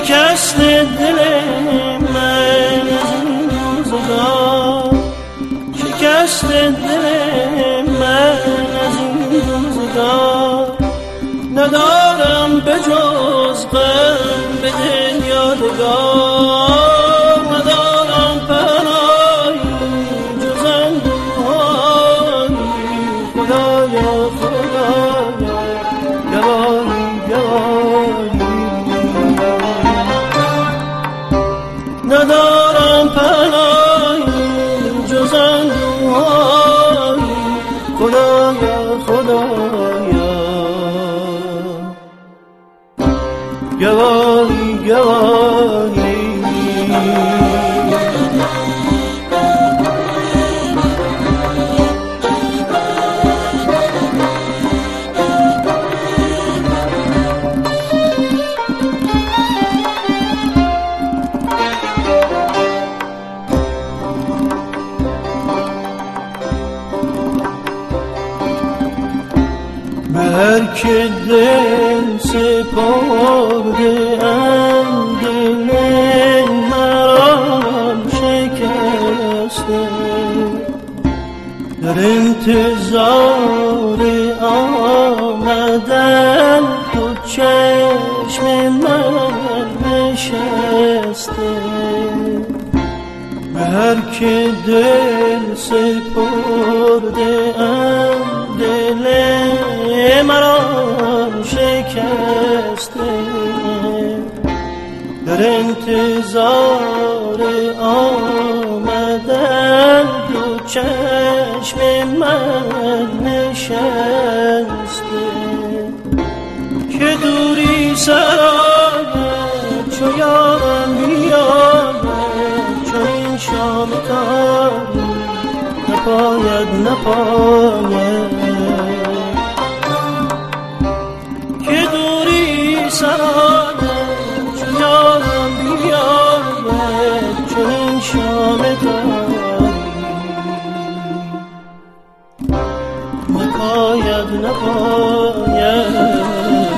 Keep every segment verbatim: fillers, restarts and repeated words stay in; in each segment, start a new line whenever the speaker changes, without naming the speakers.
شکست دل من از این روزگار، شکست دل من از این روزگار. ندارم به جز غم به دل یادگار، ندارم پناهی جز اندوهایی. خدایا خدایا گواهی گواهی، ندارم پناهی جز اندوهایی. خدایا خدایا گواهی گواهی. هر که دل سپرده ام دل مرا شکسته، در انتظار آمدن تو چشم من نشسته. هر که دل سپرده ام دل مرا شکسته، در انتظار آمدن دو چشم من نشسته. که دوری سراید چو یارم بیاید، چو این شام تاری نپاید نپاید. که دوری سراید چو یارم بیاید، چو این شام تاری نپاید نپاید.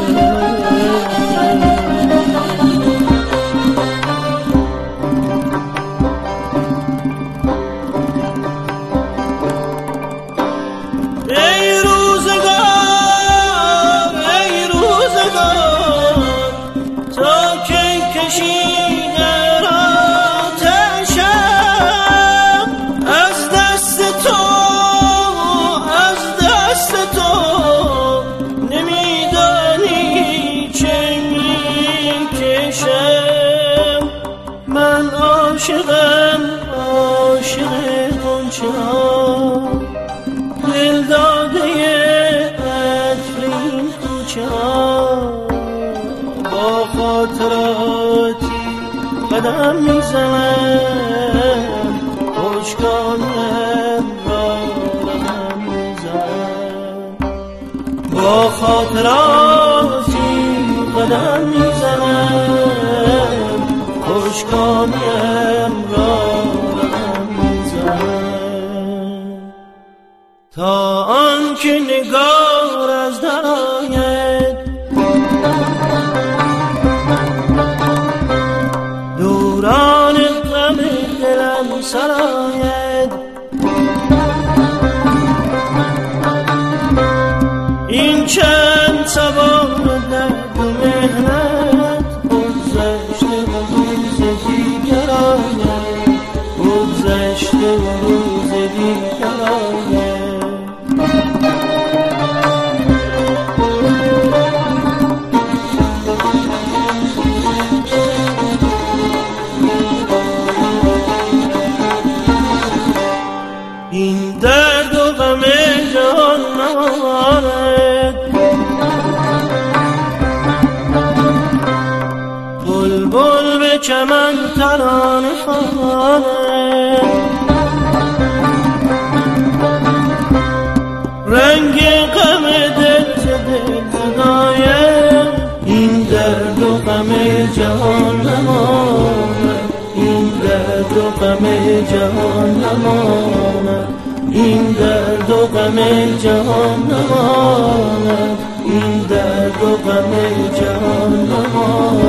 من عاشقم عاشق غنچه ها، دل داده عطر این کوچه ها. با خاطراتی قدم میزنم، خشکانم را رقم میزنم. با خاطراتی قدم میزنم، خشکانیم را رقم میزنم. تا آنکه نگار از در آید، دوران غم دلم سراید. این چند سوار درد و مهنت بگذشته و روز دیگر آید، بگذشته و روز دیگر آید. این درد و غم جان نماند، بلبل به چمن ترانه خواند. رنگ غم دل ز دل زداید، این درد و غم جان نماند. این درد و غم جان نماند، این درد و غم جان نماند، این درد و غم جان نماند.